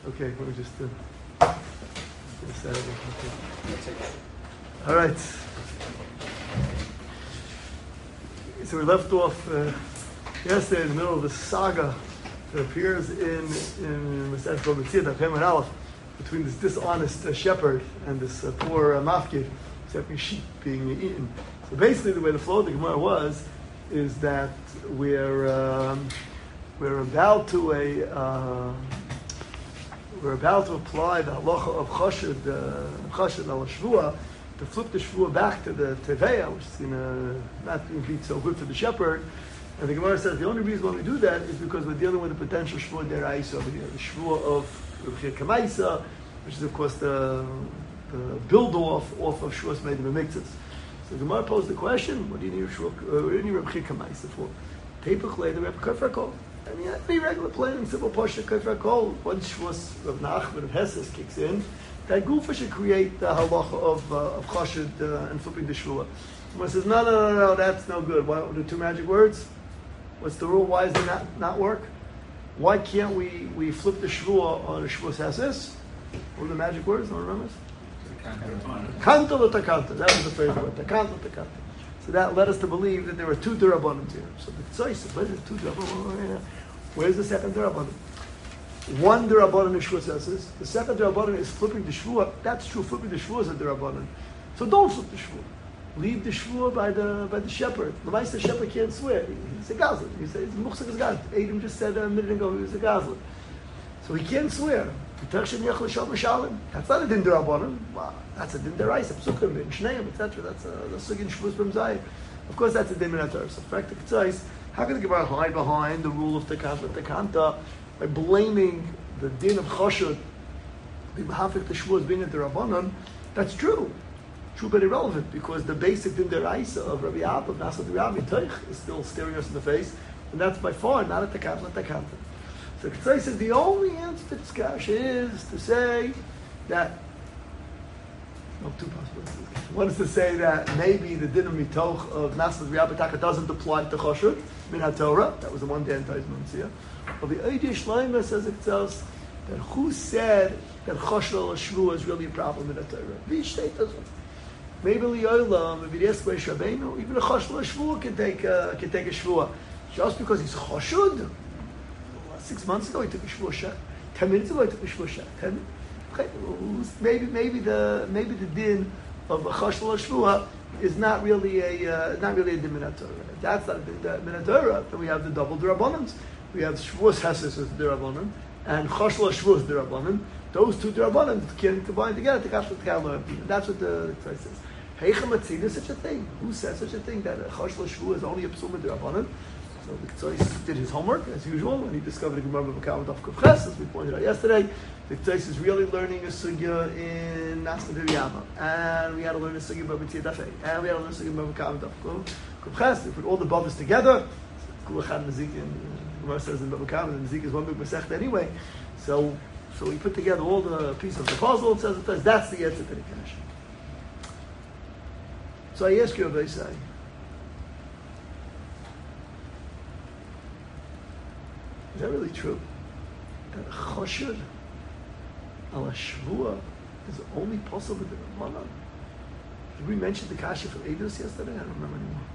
Okay, let me just okay. All right. So we left off yesterday in the middle of a saga that appears in Masechet Bava Metzia, Daf Aleph, between this dishonest shepherd and this poor mafkid, accepting sheep being eaten. So basically, the way the flow of the Gemara is that we're about to apply the halacha of chashud al shvua, to flip the shvua back to the teveya, which is not going to be so good for the shepherd. And the Gemara says the only reason why we do that is because we're dealing with a potential shvua deraisa over here, the shvua of Reb Chia Kamaisa, which is of course the build off of shvuas made in the mikzas. So the Gemara posed the question: what do you need Reb Chia Kamaisa for? Tepach the Reb Kafrakol. I mean, any regular plain and simple pasha Kafrakol. Once shvuas of Nachman of Hesses kicks in, that gufa should create the halacha of chashud and flipping the shvua. Someone says, no, that's no good. Why the two magic words? What's the rule? Why does it not work? Why can't we flip the shvua on a shvuas hesses? What are the magic words? No one remembers? Kanto lo takanta. That was the favorite word. Takanta takanta. So that led us to believe that there were two durabbanans here. So the tzoi says, where's the two durabbanan? Where's the second durabbanan? One durabbanan is shvuas hesses. The second durabbanan is flipping the shvua. That's true. Flipping the shvua is a durabbanan. So don't flip the shvua. Leave the shvua by the shepherd. The shepherd can't swear. He's a gazlan. He says, Muchsik is God. Adam just said a minute ago he was a gazlan. So he can't swear. That's not a din derabanan. Wow, that's a din deraisa. Psukim, in Shneim, etc. That's a sugin shvus from Zayim. Of course, that's a din minatar. So, practic tzais. How can the Gemara hide behind the rule of tekanta by blaming the din of chashud, the mahafik the shvus being a derabanan? That's true. True but irrelevant, because the basic din deraisa of Rabbi Abba, of Nasad Rabbi Teich, is still staring us in the face, and that's by far not a tekanta. So Ketzai says the only answer to this kasha is to say that, two possibilities. One is to say that maybe the din of mitoch of Nasad Rabbi Taka doesn't apply to chashud min haTorah. That was the one day in Taizman. But the Eidei Shleima says it tells that who said that chashud al shvua is really a problem in haTorah? The state doesn't. Maybe Liyolam, maybe the Esquei Shabbeinu, even a chashud al shvua can take a shvua. Just because he's chashud. 6 months ago he took a shvua shek. 10 minutes ago he took a shvua shek. Maybe the din of a chashul or shvua is not really a din minatorah. That's not a din minatorah. Then we have the double derabanan. We have shvuas hesses as derabanan and chashul or shvua is derabanan. Those two derabanan can combine together to capture the kalma. That's what the Torah says. Heichem atzid is such a thing. Who says such a thing that a chashul or shvua is only a psuma derabanan? So the Ktsois did his homework, as usual, when he discovered the Gemara of Bava Daf Kuf Ches, as we pointed out yesterday. The Ktsois is really learning a sugya in Nasad Yama, and we had to learn a sugya Bava Metzia Daf Hey, and we had to learn a sugya Bava Daf Kuf Ches. We put all the Bavas together. Kulachad Nezik, and Gemara says in Bava Kama, and Nezik is one big Masechet anyway. So we put together all the pieces of the puzzle, and says that's the answer to the Kash. So I ask you, Rabbi Say, is that really true? That chashud al shvua is only possible with the Rabbanan? Did we mention the kasha for Eidos yesterday? I don't remember anymore.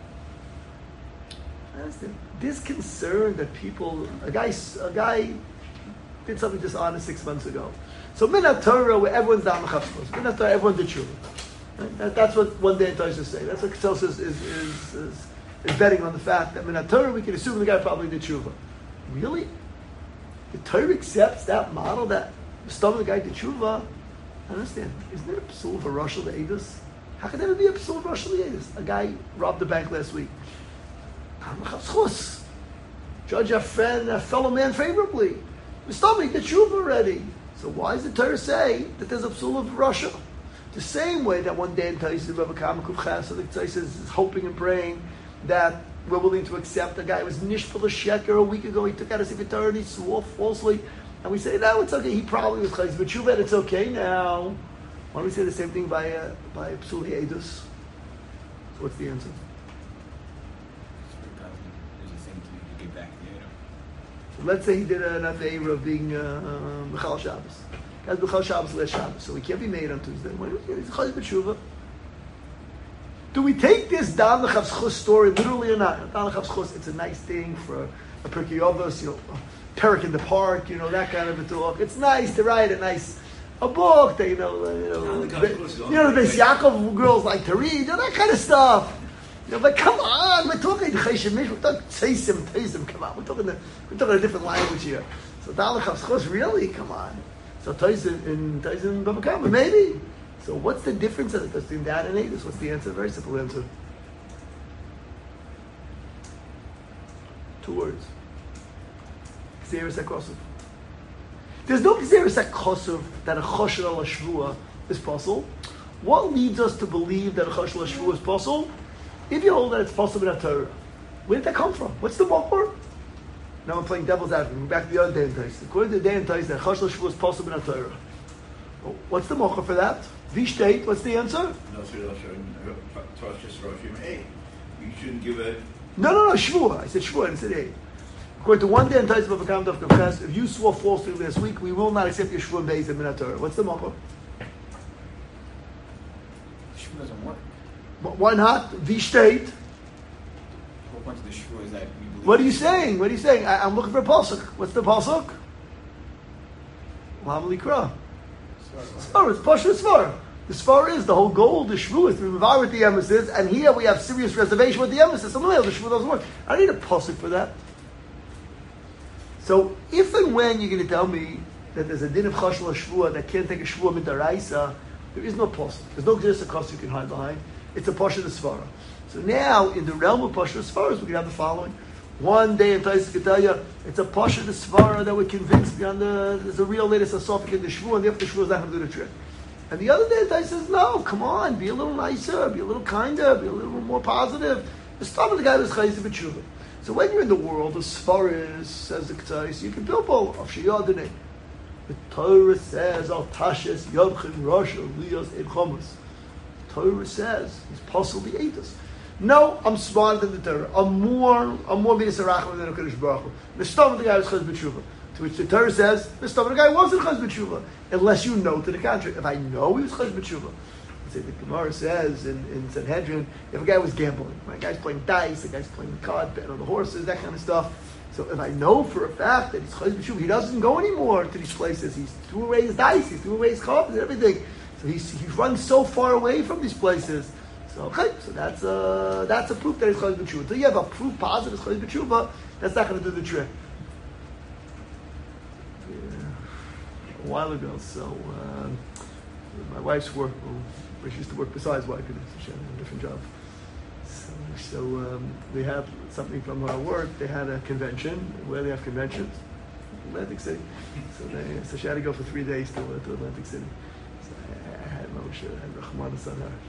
I understand. This concern that people, a guy did something dishonest 6 months ago. So min haTorah, where everyone's down the chavskos, min haTorah, everyone did tshuva. Right? That's what one day Tosha say. That's what Ketzos is betting on the fact that min haTorah we can assume the guy probably did tshuva. Really? The Torah accepts that model that the stomach of the guy did tshuva? I understand. Isn't there a psul of a Roshel the Eidos? How could there be a psul of Roshel the Eidos? A guy robbed the bank last week. Judge a friend, a fellow man favorably. The stomach did tshuva already. So why does the Torah say that there's a psul of Roshel? The same way that one day in Taisib Bava Kama Kuf Ches, the Tzais is hoping and praying that we're willing to accept a guy who was nishpul a sheker a week ago. He took out a sefer Torah and he swore falsely, and we say no, it's okay. He probably was chayz, but tshuva, it's okay now. Why don't we say the same thing by psul Eidos? So what's the answer? So let's say he did an Aveira of being B'chal Shabbos. Guy's B'chal Shabbos last Shabbos, so he can't be made on Tuesday. He's Chayz B'tshuva. Do we take this Dan L'Chav Schus story literally or not? Dan L'Chav Schus, it's a nice thing for a Pirkei Avos, Perek in the park, that kind of a talk. It's nice to write a book that, the Beis Yaakov girls like to read, that kind of stuff. But come on, we're talking Chesed Mish, we're talking Teisim, come on, we're talking a different language here. So Dan L'Chav Schus, really? Come on. So Teisim Bava Kama, maybe. So what's the difference between that and Eidos? What's the answer? Very simple answer. 2 words. Gzeres HaKosov. There's no Gzeres HaKosov that a Choshen al Shvua is possible. What leads us to believe that a Choshen al Shvua is possible? If you hold that it's possible in a Torah, where did that come from? What's the Makor? Now I'm playing devil's advocate. Back to the other day in Tais. According to the day in Tais, that Choshen al Shvua is possible in a Torah. What's the Makor for that? Vishteit, what's the answer? No, you shouldn't give a... No, Shvua. I said Shvua, I didn't say eight. According to one day in Tais of Avakam Dov Kafkas, if you swore falsely last week, we will not accept your Shvua Beis and Minat Torah. What's the Makor? Shvua doesn't work. Why not? Vishteit. The whole point of the Shvua is that we believe... What are you saying? I'm looking for a Pasuk. What's the Pasuk? Lam Likra. Svara, it's Pasha Svara. The Svara is the whole goal, the Shvu is to revive with the emphasis, and here we have serious reservation with the emphasis. So no, the Shvu doesn't work. I need a Pasuk for that. So if and when you're going to tell me that there's a din of Chashal Shvua that can't take a Shvua Midaraisa, there is no Pasuk. There's no just a cost you can hide behind. It's a Pasha Svara. So now, in the realm of Pasha Svaras, we can have the following. One day in Tais Ketaya, it's a Pasha Svara that we're convinced beyond there's a real latest asophic in the Shvu, and therefore the Shvu is not going to do the trick. And the other day, Tais says, no, come on, be a little nicer, be a little kinder, be a little more positive. The start of the guy was Chayz B'tshuva. So when you're in the world of Svaras, says the Ketais, you can build all of Sheyadineh. The Torah says, Al Tashes Yodchin Rosh Liyos Ed Chomus. The Torah says, he's possibly Eidos. No, I'm smarter than the Torah. I'm more Midas Arachim than a Kodesh Baruch Hu. The stomach of the guy was Chaz B'tshuva. To which the Torah says, the stomach of the guy wasn't Chaz B'tshuva. Unless you know to the contrary. If I know he was Chaz B'tshuva. The Gemara says in Sanhedrin, if a guy was gambling, right? A guy's playing dice, a guy's playing the card, betting on the horses, that kind of stuff. So if I know for a fact that he's Chaz B'tshuva, he doesn't go anymore to these places. He's threw away his dice, he threw away his cards and everything. So he runs so far away from these places. So okay, so that's a proof that it's Chayz B'tshuva. Until you have a proof positive it's Chayz B'tshuva, that's not going to do the trick. A while ago, so my wife's work, she used to work besides wife, she had a different job. So they had something from her work. They had a convention. Where they have conventions, Atlantic City. So she had to go for 3 days to Atlantic City. So I had Moshe, I had Rahman on her.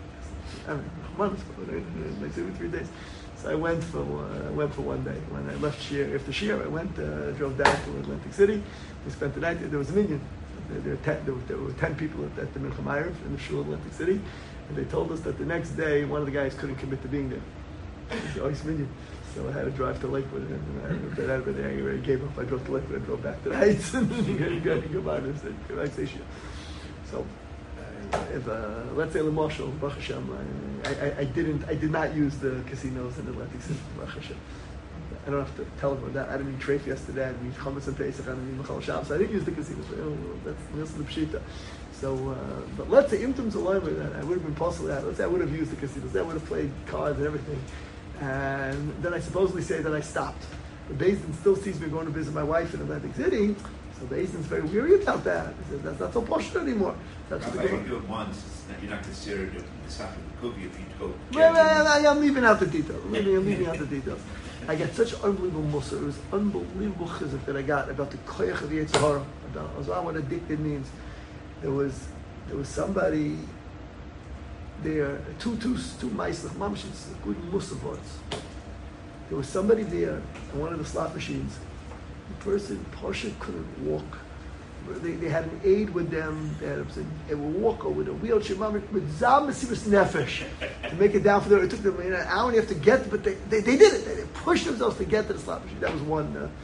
Like 3 days. So I went for 1 day. When I left Shir, after Shir, I went, drove down to Atlantic City. We spent the night there. There was a minyan. There were 10 people at the Mincha Ma'ariv in the shul of Atlantic City, and they told us that the next day one of the guys couldn't commit to being there. He's minyan. So I had to drive to Lakewood, and I already gave up. I drove to Lakewood. I drove back to the Heights, and then go back to Shir. So. If, let's say L'Moshel, Baruch Hashem, I did not use the casinos in Atlantic City, Baruch Hashem. I don't have to tell them that. I didn't mean treif yesterday, I didn't mean Chametz and Pesach, I didn't mean Mechal Shabbos, so I didn't use the casinos. That's the Pshita. So, but let's say Imtum Zalayim, I would have been possible that. Let's say I would have used the casinos, I would have played cards and everything. And then I supposedly say that I stopped. But Beis Din still sees me going to visit my wife in Atlantic City. So the Eisen's very weary about that. He says, that's not so posh anymore. That's what you do it once, you're not considered the stuff of the cookie if you go. I'm leaving out the details. I'm leaving out the details. I get such unbelievable mussar. It was unbelievable chizuk that I got about the koyach of the Yetzer Hara, about what addicted means. There was somebody there, two meislech mamshis, good mussar votes. There was somebody there in one of the slot machines. The person, Pasha, couldn't walk. They had an aide with them. They would walk over the wheelchair, with Zam Mesirus Nefesh, to make it down for them. It took them an hour and a half to get, but they did it. They pushed themselves to get to the slot machine. That was one.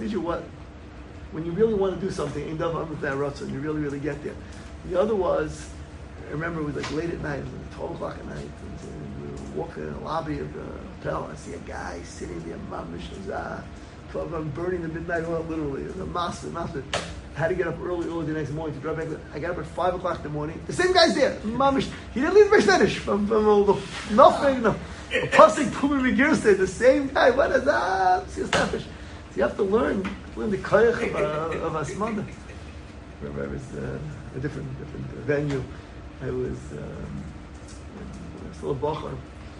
teach you what, when you really want to do something, and you really, really get there. The other was, I remember it was like late at night, it was like 12 o'clock at night, and we were walking in the lobby of the hotel, and I see a guy sitting there, burning the midnight oil, literally. It was a massive. I had to get up early the next morning to drive back. I got up at 5 o'clock in the morning. The same guy's there. Mamish. He didn't leave the finish from all the nothing. The passing Pumi Megirse. The same guy. What is that? So you have to learn the koyach of Asmanda. Remember, I was a different venue. I was still a bocher.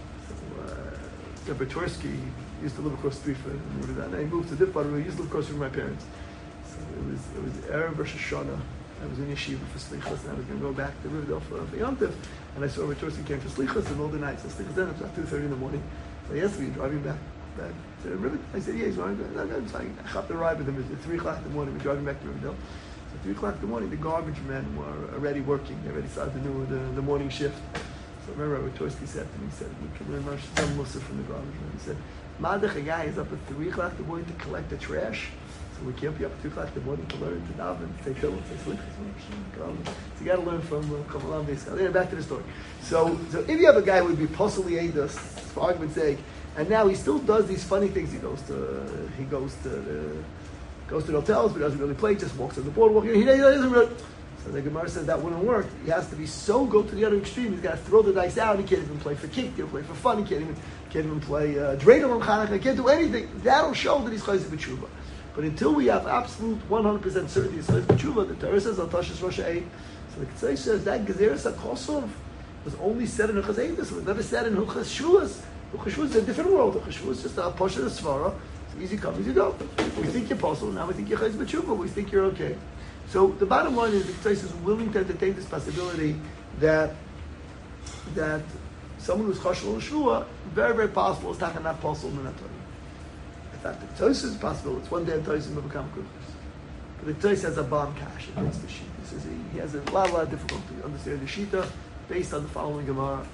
So Bertorsky used to live across the street from me. And I moved to Dipbar. We used to live across from my parents. So it was Erev Rosh Hashanah. I was in yeshiva for Slichas, and I was going to go back to Riverdale for Yom Tov. And I saw Bertorsky came for Slichas in all the nights. So Slichas then, it was about 2:30 in the morning. So he asked me, driving back to Riverdale. I said, yeah, he's going to go. I hopped the ride with him. It was 3 o'clock in the morning. We're driving back to Riverdale. So 3 o'clock in the morning, the garbage men were already working. They already started the morning shift. So I remember Bertorsky said to me, he said, we can learn some Musaf from the garbage men. He said, Madach, a guy is up at 3 o'clock in the morning to collect the trash. So we can't be up at 2 o'clock in the morning to learn, to daven, to take pillows, to sleep. So you got to learn from Kamalam Beiskal. Anyway, back to the story. So if you have a guy who would be possibly Eidos, for argument's sake, and now he still does these funny things. He goes to the hotels, but doesn't really play. Just walks on the boardwalk. He doesn't really. So the Gemara says that wouldn't work. He has to be so go to the other extreme. He's got to throw the dice out. He can't even play for kick. He can't play for fun. He can't even play dreidel on Chanukah. He can't do anything. That'll show that he's chayzer b'tshuva. But until we have absolute 100% certainty he's chayzer b'tshuva, the Torah says al tashis rosh ha'eid. So the Ketzai says that gezeres hakosov was only said in Hilchas Eidos. It was never said in Hilchas Shvuos. Hilchas Shvuos is a different world. Hilchas Shvuos is just a push of the svara. It's easy come, easy go. We think you're possible. Now we think you're chayzer b'tshuva. We think you're okay. So the bottom line is the Ketzai is willing to entertain this possibility that someone who's chashul l'shvua, very, very possible is not possible in that Torah. In fact, the Ketzai is possible. It's one day in Torah will become kukus. But the Ketzai has a bomb cash against the Shita. He says he has a lot of difficulty understanding the Shita based on the following Gemara.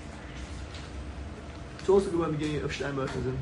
It's also Gemara beginning of Shnei Merkazim.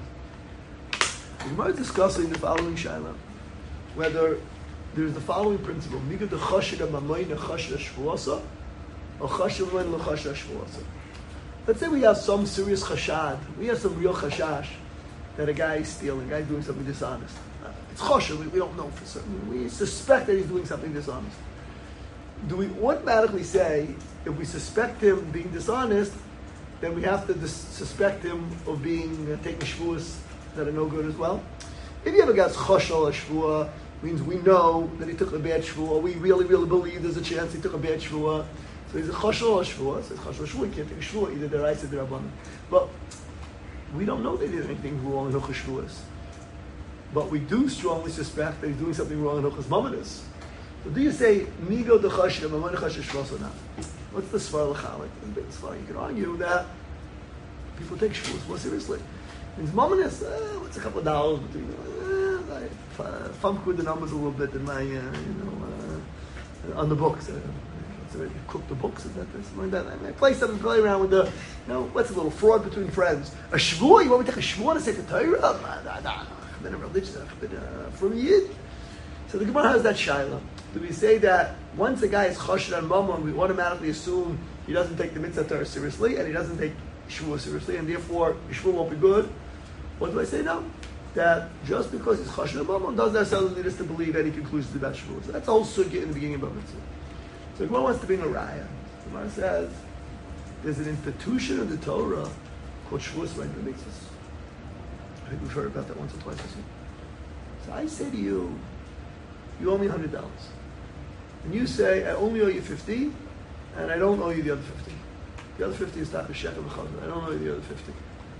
The Gemara is discussing the following Shaila, whether there's the following principle: Migad the chashid amamayna chashid shvuasa, or chashid amamayna chashid shvuasa. Let's say we have some serious chashad, we have some real chashash that a guy is stealing, a guy is doing something dishonest. It's chashid, we don't know for certain. We suspect that he's doing something dishonest. Do we automatically say, if we suspect him being dishonest, then we have to suspect him of being taking shvuas that are no good as well? If you have a guy's chashid or shvuah, means we know that he took a bad shvuah. We really, really believe there's a chance he took a bad shvuah. So he's a chashul or shvuah. So it's chashul or shvuah. He can't take a shvuah, either deraisa or derabanan. But we don't know that he did anything wrong in hilchos shvuas. But we do strongly suspect that he's doing something wrong in hilchos mamanis. So do you say migo the chashim and chashim shvuas or not? What's the svar l'chalik? You can argue that people take shvuas more seriously. Means mamanis, what's a couple of dollars between I funk with the numbers a little bit in my, on the books. I cook the books, is that something like that? I play around with the, what's a little fraud between friends? A shvuah? You want me to take a shvuah to say the Torah? I've been a religious, I've been from Yid. So the Gemara has that shaila. Do we say that once a guy is chashid on mammon, we automatically assume he doesn't take the mitzvah Torah seriously, and he doesn't take shvuah seriously, and therefore shvuah won't be good? Or do I say no? That just because he's chashid mammon doesn't necessarily lead us to believe any conclusions about shvuah. So that's the whole sugya in the beginning of Bava Mitzvah. So Gemara wants to bring a raya. Gemara says there's an institution in the Torah called shvuas right in the mitzvahs. I think we've heard about that once or twice this year. So I say to you, you owe me $100, and you say I only owe you 50, and I don't owe you the other 50. The other 50 is not the shekel b'chazan. I don't owe you the other 50.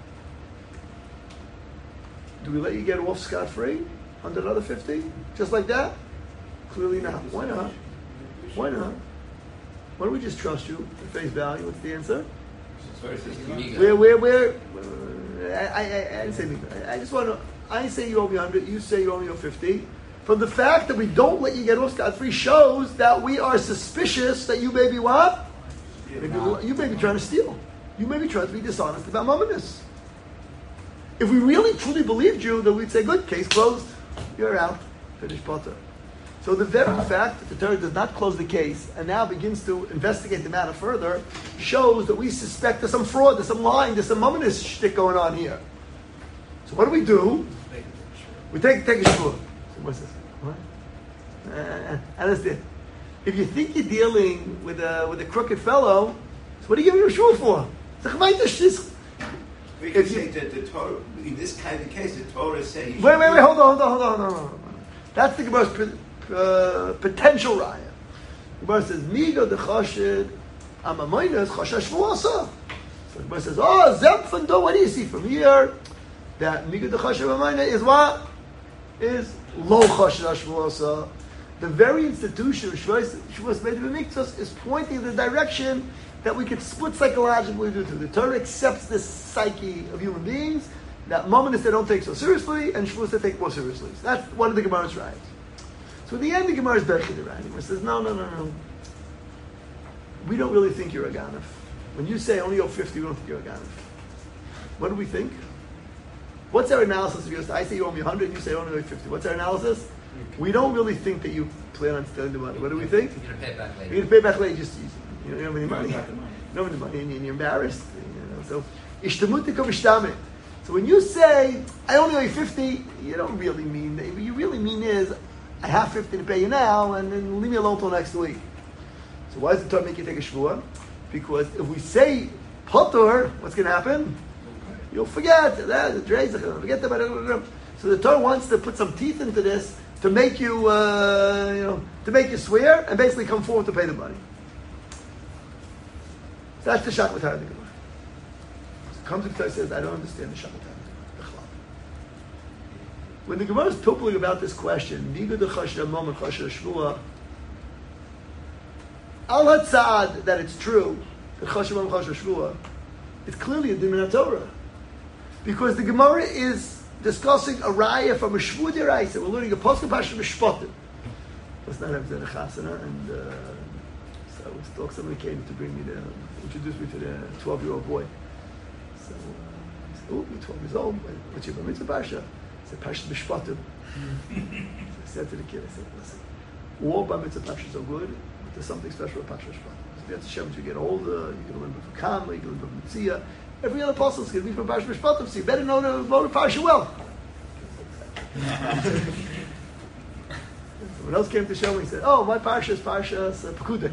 Do we let you get off scot-free under another 50? Just like that? Clearly not. Why not? Why not? Why don't we just trust you at face value? What's the answer? Where? I didn't say anything. I just want to. I say you owe me 100. You say you owe me 50. From the fact that we don't let you get off scot-free shows that we are suspicious that you may be what? You may be trying to steal. You may be trying to be dishonest about mammonis. If we really truly believed you, then we'd say, good, case closed. you're out. Finish potter. So the very fact that the Torah does not close the case and now begins to investigate the matter further shows that we suspect there's some fraud, there's some lying, there's some mumminous shtick going on here. So what do? We take a shvua. So what's this? What? Understand? If you think you're dealing with a crooked fellow, so what are you giving him a shvua for? We can say that the Torah, in this kind of case, the Torah is saying... Wait, hold on. That's the Gemara's potential raya. The Gemara says, Migo de chashid amamoinus chashash shvuasa. So the Gemara says, Zepfando, what do you see from here? That Migo de chashid amamoinus is what? Is lo chashash shvuasa. The very institution of Shavuos made of Miktos is pointing in the direction that we could split psychologically due to. The Torah accepts this psyche of human beings, that moments they don't take so seriously, and Shavuos they take more seriously. So that's one of the Gemara's rights. So in the end, the Gemara is Berchid the right. It says, no. We don't really think you're a Ganef. When you say only owe 50, we don't think you're a Ganef. What do we think? What's our analysis of yours? I say you owe me 100, and you say only owe 50. What's our analysis? We don't really think that you plan on stealing the money. What do we think? You're going to pay it back later. You're going to pay it back later, just easy. You don't have any money. You don't have any money, and you're embarrassed. So, ishtamutika v'shtamit. So when you say, I only owe you 50, you don't really mean that. What you really mean is, I have 50 to pay you now, and then leave me alone till next week. So why does the Torah make you take a shvuah? Because if we say potor, what's going to happen? You'll forget. Forget about it. So the Torah wants to put some teeth into this to make you, to make you swear and basically come forward to pay the money. So that's the shaklat of the Gemara. So comes the Torah says, I don't understand the shaklat. When the Gemara is pimpling about this question, al hatzad that it's true, it's clearly a din min Torah, because the Gemara is discussing a raya from a shvu deraisa. We're learning a pasuk pasuk mishpatim. Let's not have the chasana, and so somebody came to introduce me to the 12-year-old boy. So he said, "Oh, you're 12 years old. What's your bar mitzvah parsha?" I said, Pashas Mishpatim. So I said to the kid, I said, listen, all Bar Mitzvah Pashas are good, but there's something special about Pashas Mishpatim. That's Hashem, as you get older, you're going to learn from Kama, you're going to learn from Mitzvah. Every other apostle is going to be from Pashas Mishpatim, so you better know the Parsha well. Someone else came to show me, he said, oh, my Parsha is Parshas Pekudek.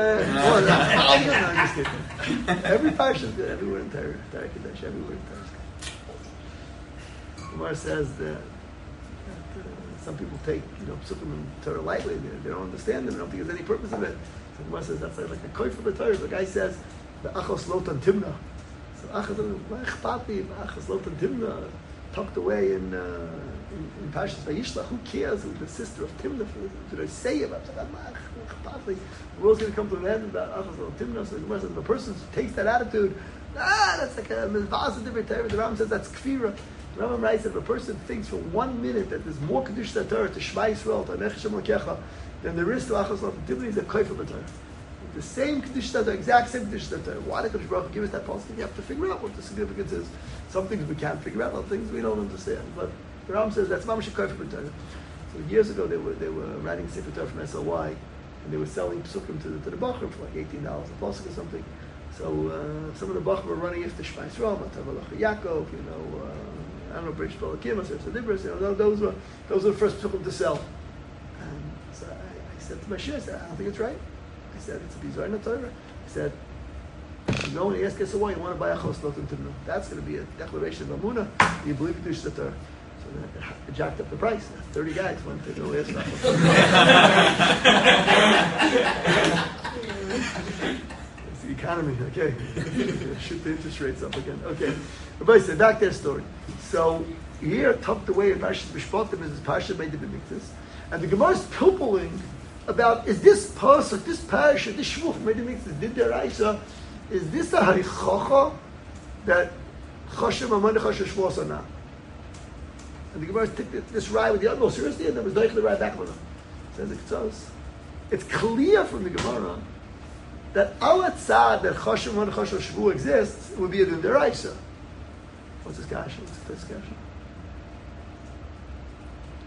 Every Parsha is good, everywhere in Torah, Kadesh, everywhere in Torah. Gemara says that some people take, Psukim and Torah lightly. They don't understand them. They don't think there's any purpose of it. So Gemara says that's like a koy for the Torah. The guy says, the achos lotan timna. So achos lotan timna tucked away in Parshas Vayishlach. Who cares who the sister of Timna do they say about? The world's going to come to an end about achos lotan timna. So Gemara says, if a person takes that attitude, that's like a mizvah different Torah. The Ram says that's kfira. Rambam writes that if a person thinks for 1 minute that there's more Kedusha to Torah, to Shema Yisrael, to Anech Hashem Lakecha, than there is to Achos Lotan Timna, is a koyf of the Torah. The same Kedusha to Torah, exact same Kedusha to Torah. Why did Kodesh Baruch Hu give us that policy? You have to figure out what the significance is. Some things we can't figure out, other things we don't understand. But the Rambam says that's mamash koyf of the Torah. So years ago they were writing Sefer Torah from SLY, and they were selling psukim to the Bachrim for like $18 a pasuk or something. So some of the Bachrim were running after Shema Yisrael, Matav Yaakov, I don't know, Bridge Pelakim, those were the first psukim to sell. And so I said to my shir, I said, I don't think it's right. I said, it's a bizarre in the Torah. I said, you go and ask us why you want to buy a chos lotan timna. That's going to be a declaration of Amunah. You believe in the Torah. So then I jacked up the price. 30 guys went to go ask stuff. It's the economy, okay. Shoot the interest rates up again. Okay. Everybody said, back to their story. So here, tucked away in Parshas Mishpatim is this Parsha made the B'miktas, and the Gemara is pilpling about, is this pasuk, this Parsha, this Shvuch made the B'miktas, did their Aisha, is this a harichacha that Chashem Amonech Chashem Shvuos or not? And the Gemara took this ride with the utmost seriously, and then was like the ride back on them. Says it says, it's clear from the Gemara that al tzad that Chashem Amonech Chashem Shvu exists, it would be a din deraisa. What's this kasha?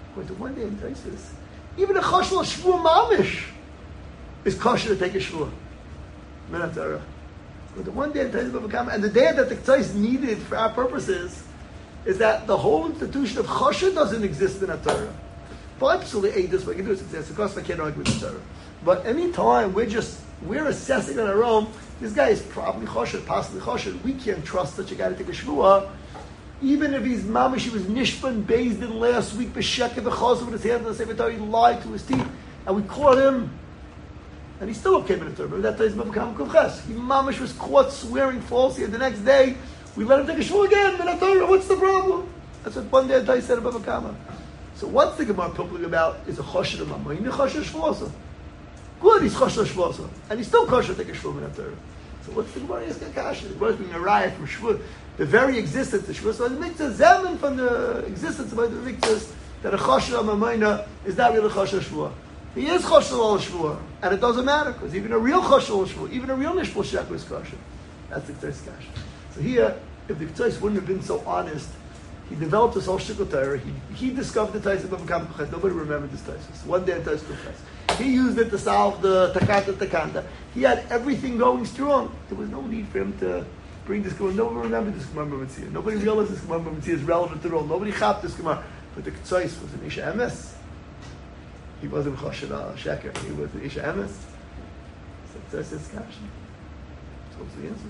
According to one day in Taisus, even a chashul shvua mamish is kosher to take a shvua. Minat Torah. According to one day in Taisus Bava Kama, and the day that the Ktsos needed for our purposes is that the whole institution of chashuv doesn't exist in a Torah. For absolutely this, what I can do is exist. Of course, I can't argue with the Torah. But any time we're assessing on our own, this guy is probably chashuv, possibly chashuv. We can't trust such a guy to take a shvua. Even if he's mamish, he was nishpan based in last week, b'sheket v'chazov with his hands on the Sefer Torah, he lied to his teeth, and we caught him, and he still came in the Torah. That time he's Bava Kuvches. He mamish was caught swearing falsely, and the next day we let him take a shul again in the Torah. What's the problem? That's what one day I said about Bava Kama. So what's the Gemara public about is a choshed of mamayim, a choshed shvuasa. Good, he's choshed shvuasa, and he's still kosher to take a shul in the Torah. So what's the Gemara? It's kasha. The Gemara is being a riot from shvur. The very existence of Shavuos, so it makes a zeman from the existence of the mitzvahs that a choshed of mamayna is not really choshed shvua. He is choshed al shvua, and it doesn't matter because even a real choshed al shvua, even a real nishpul shekel is kosher. That's the Ktsos kasha. So here, if the Ktsos wouldn't have been so honest, he developed this whole shikul Torah. He discovered the Tais of Bava Kama Kuches. Nobody remembered this Tais. One day in Tais Kuches. He used it to solve the takanta. He had everything going strong. There was no need for him to bring this Gemara. Nobody remembered this Gemara Mitzvah. Nobody realized this Gemara Mitzvah is relevant to the role. Nobody chapped this Gemara. But the Ktsos was an Isha Emes. He wasn't Choshed Sheker. He was an Isha Emes. So Ktsos is Kash. So what's the answer?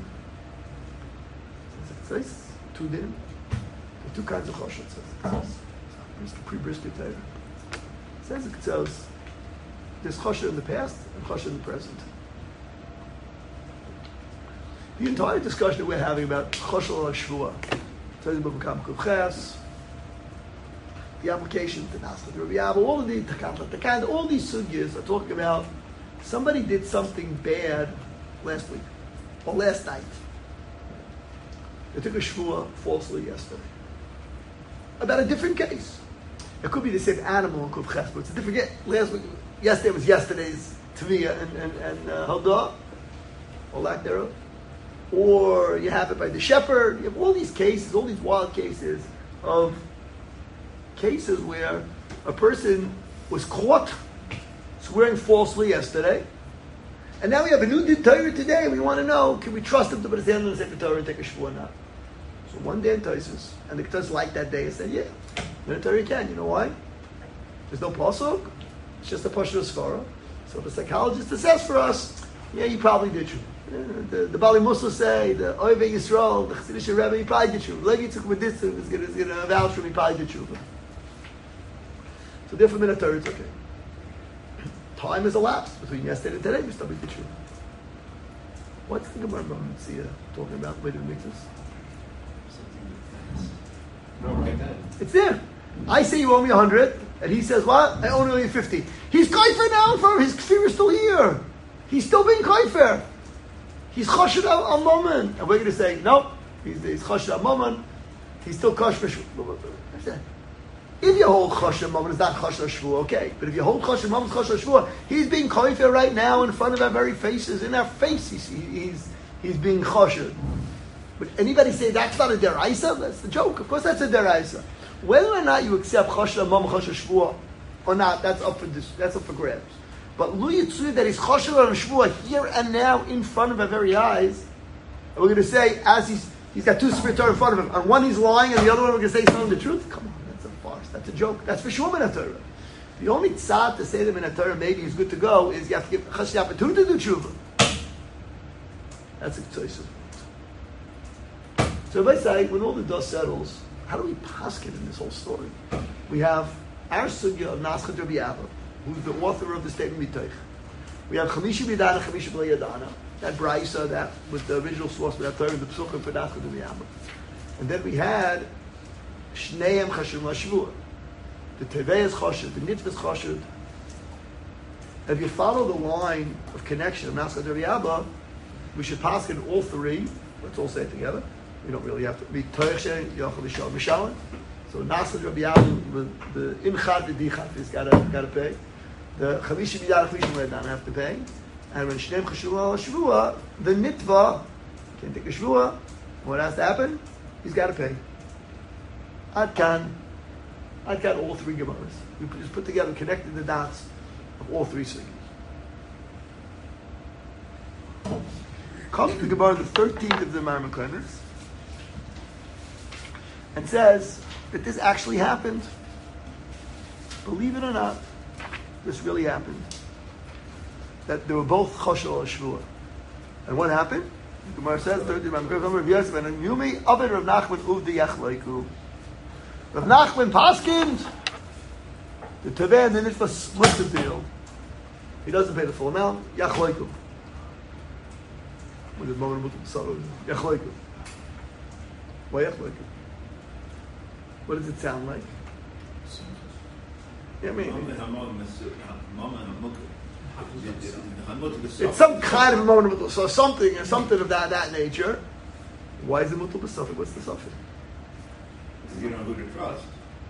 So Ktsos, two din. Two kinds of choshed, says the pre-brisket Torah. Says the Ktsos, there's choshed in the past and choshed in the present. The entire discussion that we're having about choshed al shvua, says in Bava Kama Kuches, the application to Nascha Rabbi Abba, all of the takanta, all these sugyas are talking about somebody did something bad last week or last night. They took a shvua falsely yesterday. About a different case. It could be the same animal in Kuvches, but it's a different case. Last week, yesterday was yesterday's Tviyah and Haldah, or lack thereof. Or you have it by the shepherd. You have all these cases, all these wild cases of cases where a person was caught swearing falsely yesterday, and now we have a new Torah today, and we want to know, can we trust him to put his hand on the Sefer Torah and take a shvua or not? So one day in Taisus, and the Ktsos liked that day and said, yeah, in the Torah you can. You know why? There's no pasuk. It's just a pashut svara. So the psychologist assessed for us, yeah, you probably did true. The Bali Musa say, the Oivei Yisrael, the Chassidish Rebbe, he probably did true. Levi took with this, is going to vouch for him, he probably did true. So therefore, in the Torah, it's okay. Time has elapsed between yesterday and today, we still did true. What's the Gemara Mitzvah talking about later in Mitzvahs? No, right then. It's there. I say you owe me 100, and he says, what? I owe only 50. He's kaifer now in front of his kfir is still here. He's still being kaifer. He's choshed al moment. And we're going to say, nope, he's choshed al moment. He's still kosher. If you hold choshed al moment, it's not choshed al shvua, okay. But if you hold choshed al moment, it's choshed al shvua. He's being kaifer right now in front of our very faces. In our face, he's being choshed. But anybody say that's not a deraisa? That's the joke. Of course, that's a deraisa. Whether or not you accept choshed amam choshed shvua or not, that's up for grabs. But lu yitzur that he's choshed on shvua here and now in front of our very eyes, and we're going to say as he's got two Sefer Torah in front of him, and one he's lying, and the other one we're going to say he's telling the truth. Come on, that's a farce. That's a joke. That's for sure Minat Torah. The only tzad to say to Minat Torah maybe is good to go is you have to give chassid the opportunity to do tshuva. That's a ktsos. So if I say, when all the dust settles, how do we paskin in this whole story? We have our sugya of Naschat Rabbi Abba, who's the author of the statement Mitoich. We have Chamisha B'Yadana, Chamisha B'Lo Yadana, that Braisa, that was the original source of that Torah, the Psuchim for Naschat Rabbi Abba. And then we had Shneim Chashim LaShavua. The Tevei is Chashid, the Nitv is Chashid. If you follow the line of connection of Naschat Rabbi Abba, we should paskin all three. Let's all say it together. We don't really have to be Toichshe, Yochel Yishal Mishalim. So Naschat Rabbi Abba, the Imchad, the Dichat is got to pay. The Chamisha B'Yadana, Chamisha B'Lo Yadana have to pay. And when Shneim Chashim LaShavua, the Nitva can't take a Shvua. What has to happen? He's got to pay. Ad Kan. I'd got all three Gemaras. We just put together, connected the dots of all three sugyas. Comes to the Gemara, the 13th of the Marmakonis, and says that this actually happened. Believe it or not, this really happened. That they were both Choshel or Shvua. And what happened? The Gemara says, 13th of Marmakonis, and Yumi Ovid Rav Nachman Uvdi Yachleiku. Rav Nachman Paskind, the Teveh and the Nitva split the deal. He doesn't pay the full amount. Yachleiku. With the moment of sorrow, Yachleiku. Why Yachleiku? What does it sound like? Yeah, maybe. It's some kind of a moment of so something of that nature. Why is it mutal b'safek? What's the suffix? You know who to trust.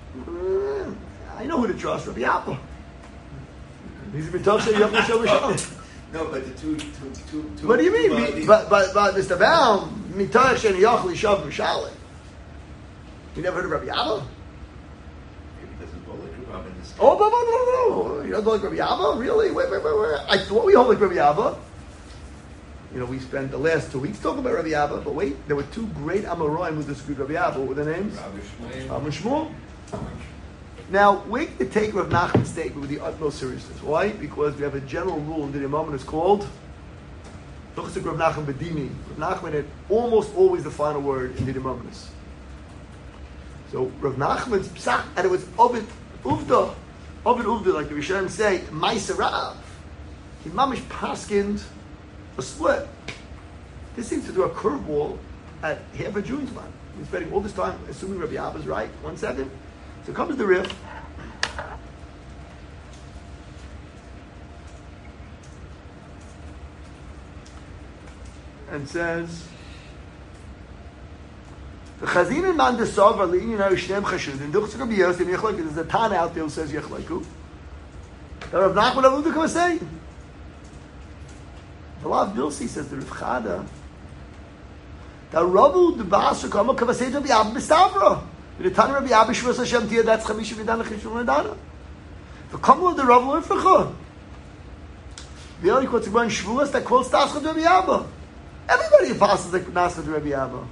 I know who to trust. Rabbi Apple. He's been talking to you. No, but the two. What do you mean? But Mr. Baum, mitayach sheni yachli shav b'shalim. You never heard of Rabbi Abba? Maybe he doesn't hold like Rabbi in this. Oh, no. You don't like Rabbi Abba? Really? Wait. I thought we hold like Rabbi Abba. You know, we spent the last 2 weeks talking about Rabbi Abba, but wait, there were two great Amoraim who disagreed with Rabbi Abba. What were their names? Rabbi Shmuel. Now, we have to take Rav Nachman's statement with the utmost seriousness. Why? Because we have a general rule in the Imam, it's called Luchzik Rav Nachman Bedini. Rav Nachman had almost always the final word in the Imam. So Rav Nachman's psak, and it was Ovid Uvda, like the Rishonim say, Ma'aser Rav. He mamish paskind a split. This seems to do a curveball at half a Jewish man. He's spending all this time assuming Rabbi Abba's right. 1 second. So comes the Rif. And says, the Chazin man desav ali you know shneim chashudim. Duchs Rabbi Yosef yechlek. There's a Tana out there who says yechleku. The Rav Nachman Avu to come and say. The Lav Bilsi says the Rav Chada. The Rabu the Basra come come say to be Abba Stavra. The Tana Rabbi Abba Shvus Hashem Tia. That's Chamisha Vidana Chishul Nadana. The come of the Rabu Ifrecha. The only quotes about Shvuas that quotes Tascha Rabbi Abba. Everybody passes like Nasa to Rabbi Abba.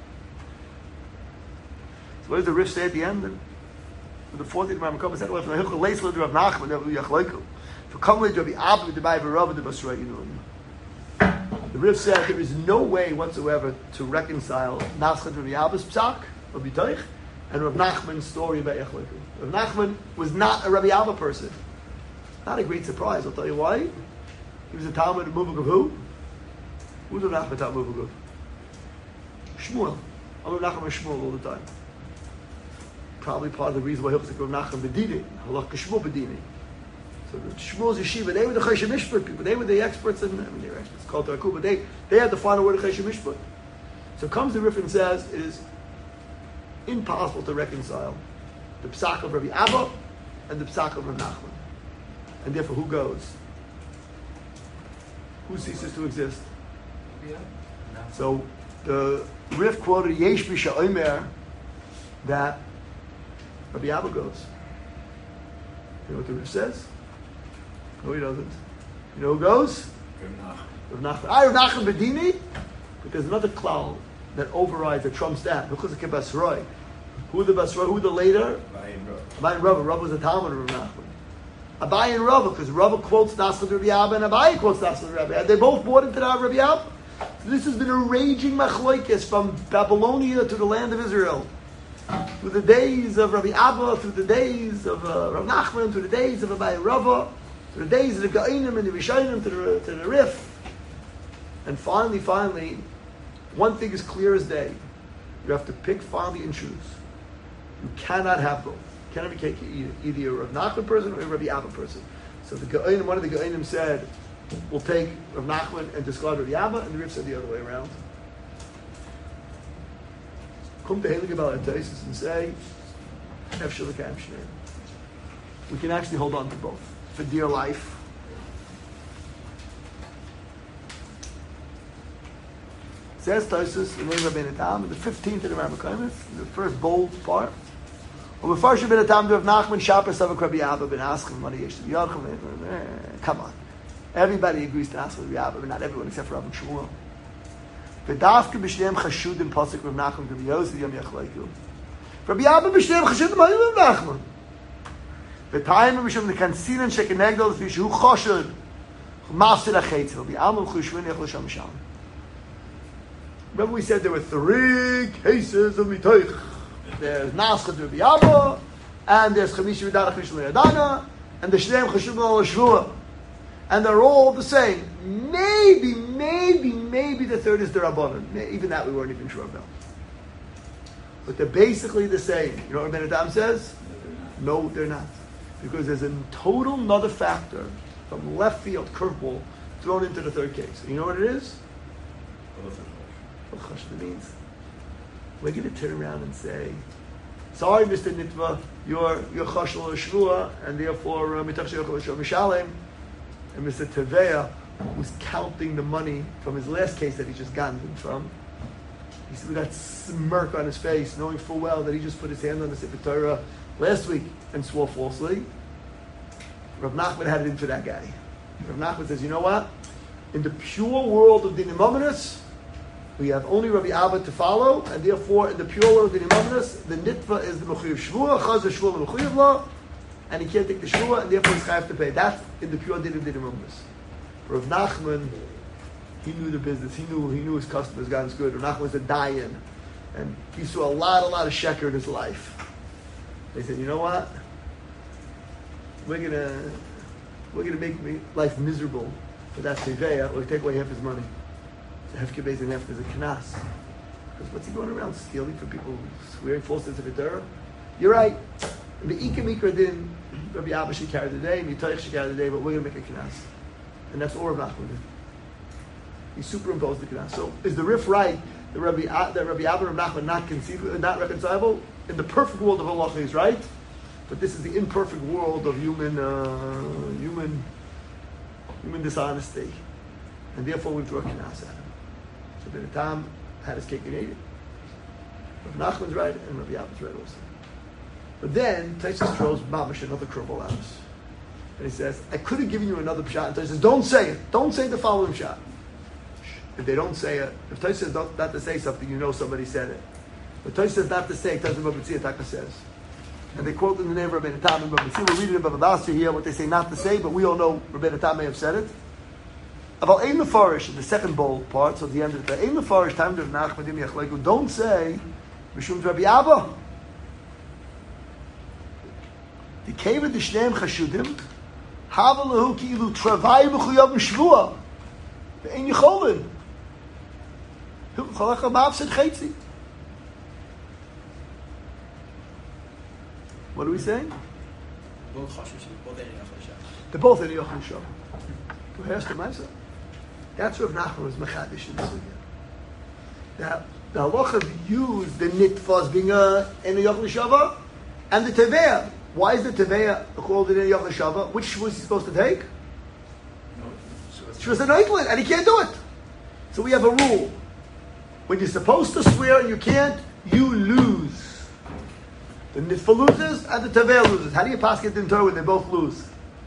So what does the Rif say at the end? The 14th Imam Kama said, "Well, if the Hilchah Leis Lid Rav Nachman, that will Yachleiku. For come with Rabbi Abba with the Bible Rav the Basra Yinun." The Rif said there is no way whatsoever to reconcile Naschad Rabbi Abba's psak, Rabbi Toich, and Rav Nachman's story about Yachleiku. Rav Nachman was not a Rabbi Abba person. Not a great surprise. I'll tell you why. He was a Talmud of Muvuk of who? Who's Rav Nachman Talmud Muvuk of? Shmuel. I'm Rav Nachman Shmuel all the time. Probably part of the reason why Hilchzik Rav Nachman Bedini, Halach Shmuel Bedini. So the Shmuel's yeshiva, they were the Choshen Mishpat people. They were the experts in, they were experts called Taraku, but they had the final word of Choshen Mishpat. So comes the Rif and says it is impossible to reconcile the psak of Rabbi Abba and the psak of Rav Nachman. And therefore, who goes? Who ceases to exist? Yeah. So the Rif quoted Yesh Bisha Omer that Rabbi Abba goes. You know what the Rif says? No, he doesn't. You know who goes? Rav Nachman. Rav Nachman Bedini, but there's another klal that overrides, that trumps that. Who the Basroi? Who the Basroi? Who the later? Abai and Rav. Rav was a Talmud of Rav Nachman. Abai and Rav, because Rav quotes Naschad Rabbi Abba and Abai quotes Naschad Rabbi Abba. They both bought into that Rabbi Abba. So this has been a raging machloikis from Babylonia to the land of Israel. Through the days of Rabbi Abba, through the days of Rav Nachman, through the days of Abai and Rav, through the days of the Ga'inim and the Rishonim to the Rif. And finally, one thing is clear as day. You have to pick finally and choose. You cannot have both. You cannot be taking either a Rav Nachman person or a Rabbi Abba person. So the Ga'inim, one of the Ga'inim said, we'll take Rav Nachman and discard Rabbi Abba, and the Rif said the other way around. Come to Heilige Balatosis and say, we can actually hold on to both for dear life. Says Tosis in the name of Rabbeinu Tam, in the 15th of the Rambam, the first bold part. Well, before she been a time to have Nachman Shabbos of a Rabbi Abba ben Aschim money yesh to be Yadchim. Come on, everybody agrees to ask Rabbi Abba, but not everyone except for Rabbi Shmuel. V'dafke b'shneim chashudim pasuk Rav Nachman Rabbi Yosef Yom Yachleiku. Rabbi Abba b'shneim chashudim hayim Rav Nachman. V'tayim b'shum the kansinan shekenegdol l'fi shehu chashud mafsid achetz Rabbi Abba b'chushvin yach l'sham sham. Remember we said there were 3 cases of mitoich. There's Naschad Rabbi Abba, and there's Chamisha V'dana Chamisha L'Yadana, and the Shneim Chashuvim L'Shvua. And they're all the same. Maybe the third is the Rabbanan. Even that we weren't even sure about. But they're basically the same. You know what Rabbeinu Tam says? No, they're not. Because there's a total another factor from left field curveball thrown into the third case. And you know what it is? What Chashda means? We're going to turn around and say, sorry, Mr. Nitva, you're Chashal Shvua, and therefore Mitach Shechol Mishalem. And Mr. Teveya, who's counting the money from his last case that he just gotten from, he said with that smirk on his face, knowing full well that he just put his hand on the Sefer Torah last week and swore falsely. Rav Nachman had it in for that guy. Rav Nachman says, you know what? In the pure world of Dinim Ominous, we have only Rabbi Abba to follow, and therefore in the pure world of Dinim Ominous, the Nitva is the Mechuyev Shvua, Chaz Shvua the Mechuyev law, and he can't take the Shvua, and therefore he's chayav to pay. That's in the pure Dinim Ominous. Rav Nachman, he knew the business. He knew his customers got his good. Rav Nachman was a dayan, and he saw a lot of sheker in his life. They said, you know what? We're gonna make life miserable for that Teveya, or take away half his money. So Hefke Beis and half is a knas. Because what's he going around stealing from people, swearing false to the Torah? You're right. The Ika Mikra din, Rabbi Abba should carry the day, Mitoich should carry the day, but we're going to make a knas. And that's all Rav Nachman did. He superimposed the knas. So is the riff right that Rabbi Abba and Rav Nachman not reconcilable? In the perfect world of Allah, he's right. But this is the imperfect world of human dishonesty. And therefore we threw a knas at him. So Ben Tam had his cake and ate it. Rav Nachman's right and Rabbi Abba's right also. But then Taisus throws Mamash another curveball at us. And he says, I could have given you another pshat. And Taisus says, don't say it. Don't say the following pshat. If they don't say it, if Taisus says not to say something, you know somebody said it. But Taisus says not to say it, Taisus Babbatzia Taka says. And they quote in the name of Rabbeinu Tam and Babbatzia. We're reading in Bava Basra here what they say not to say, but we all know Rabbeinu Tam may have said it. About Ein Mefarish, in the second bold part, so at the end of the Ein Mefarish, time to Nachmadim Yachlegu, don't say, Mishum Rabbi Abba. The cave of the Shneim Chashudim, Havalahu Ki'ilu Travai B'chuyav M'Shvua, Ve'en Yicholin. Cholach HaMav said Chetzi. What are we saying? Both Chashudim, both Ein Yachal. They're both in Yochel Shov. Who has to myself? That's what Rav Nachman was mechadish in this again. Now, the halacha used the nitva as being in a Yochel Shava and the Teveya. Why is the Teveya called in a Yochel Shava? Which was he supposed to take? She was an Eitlin, and he can't do it. So we have a rule. When you're supposed to swear and you can't, you lose. The nitva loses and the Teveya loses. How do you pass it in Torah when they both lose?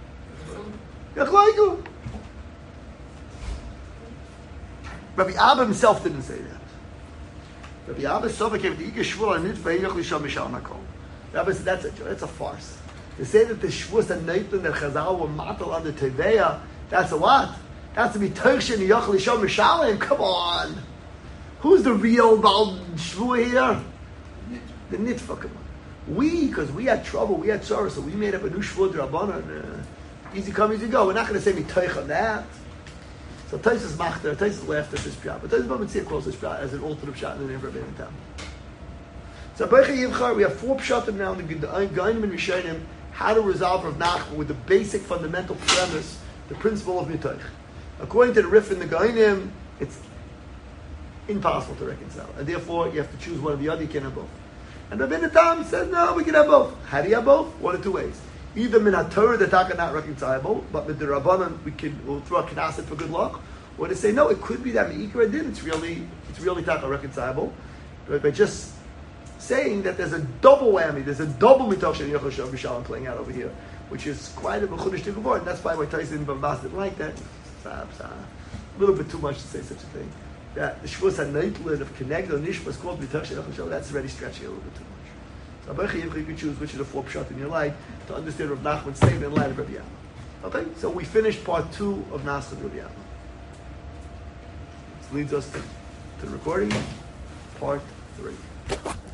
Rabbi Abba himself didn't say that. Rabbi Abba Sofa came to Ika Shvur and Nitva Yach Lisham Mishal Makol. Rabbi said that's a farce. To say that the Shvur and Neitlin that Chazal were matal on the Teveya, that's a what? That's to be Turkshin and Yach Lisham Mishalim. Come on, who's the real Baal Shvur here? The Nitva. Come on. Because we had trouble, we had sorrow, so we made up a new Shvur D'Rabbanan. Easy come, easy go. We're not going to say mitoich on that. So Taisus Machter, Taisus laughed at this pshat, but Taisus Babbatzia calls this pshat as an alternate pshat in the name of Rabbeinu Tam. So Beicha Yivchar, we have 4 pshatim now in the Gainim and Rishonim, how to resolve Rav Nachman with the basic fundamental premise, the principle of mitoich. According to the Rif in the Gainim, it's impossible to reconcile, and therefore you have to choose one or the other. You can't have both. And Rabbeinu Tam says, no, we can have both. How do you have both? One of 2 ways. Either min ha-Torah the taka not reconcilable, but with the Rabbanan we'll throw a knesset for good luck, or to say no, it could be that me'ikra din it's really taka reconcilable, but by just saying that there's a double whammy, there's a double mitoch shel Yochel Shav B'Shalom playing out over here, which is quite a mechudesh to Gemara, and that's why Tyson Bambas didn't like that. It's a little bit too much to say such a thing. That the Shavuos HaNeitlin of Kenegdo Nishmas called mitoch shel Yochel Shav, that's already stretching a little bit too much. So Abachi you can choose which of the 4 pshat in your life to understand Rav Nachman's statement in light of Rabbi Yama. Okay, so we finished part 2 of Nascha Rabbi Yama. This leads us to the recording, part 3.